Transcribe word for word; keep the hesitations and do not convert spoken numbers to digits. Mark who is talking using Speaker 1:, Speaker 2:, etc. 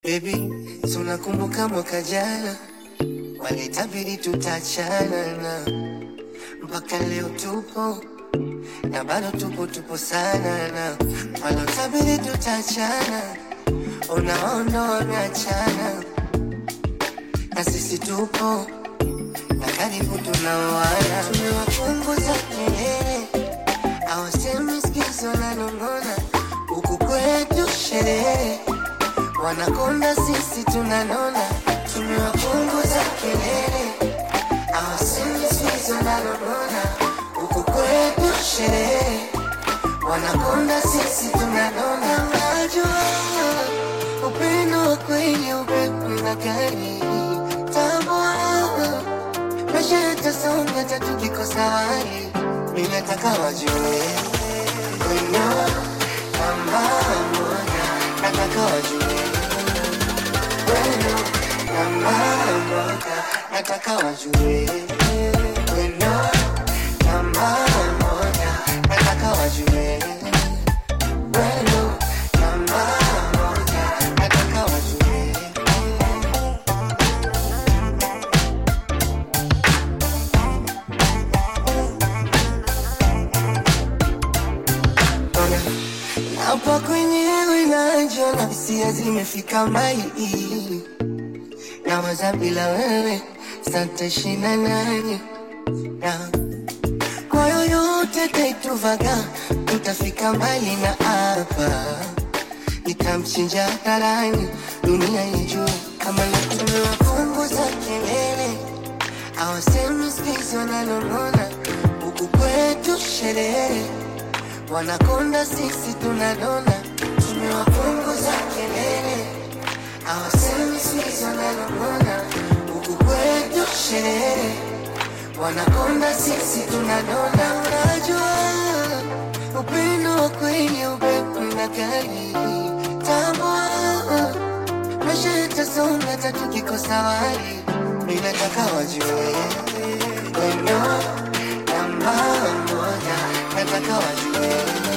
Speaker 1: Baby, tunakumbuka mwaka jana walitabiri tutachana na mpaka leo tupo na bado tupo tupo sana na walitabiri tutachana unaona wameachana na sisi tupo na karibu tunaoana. Tumewapunguza kelele hawasemi sikizo na nongona huku kwetu sherehe wanakonda sisi tunanona. Tumewapunguza kelele hawasemi sikizo na nongona huku kwetu sherehe wanakonda sisi tunanona. Unajua upendo wa kweli upepo na gari tambua maisha yatasonga tatukikosa wali. Mimi nataka wajue wino namba moja, nataka wajue wino namba moja, nataka wajue wino namba moja, nataka wajue wino namba moja, nataka wajue. Hapa kwenyewe najiona hisia zimefika mbali, nawaza bila wewe sitashinda nani, na kwa yoyote taituvaga tutafika mbali. Na hapa nitamchinja hadharani dunia ijue kama tumewapunguza kelele hawasemi sikizo na nongona huku kwetu sherehe wanakonda sisi tunadona. Tumewapunguza kelele hawasemi sikizo na nongona huku kwetu sherehe wanakonda sisi tunadona. Unajua upendo wa kweli upepo na gari tambua maisha yatasonga tatukikosa wali. Mimi nataka wajue wino namba moja, nataka wajue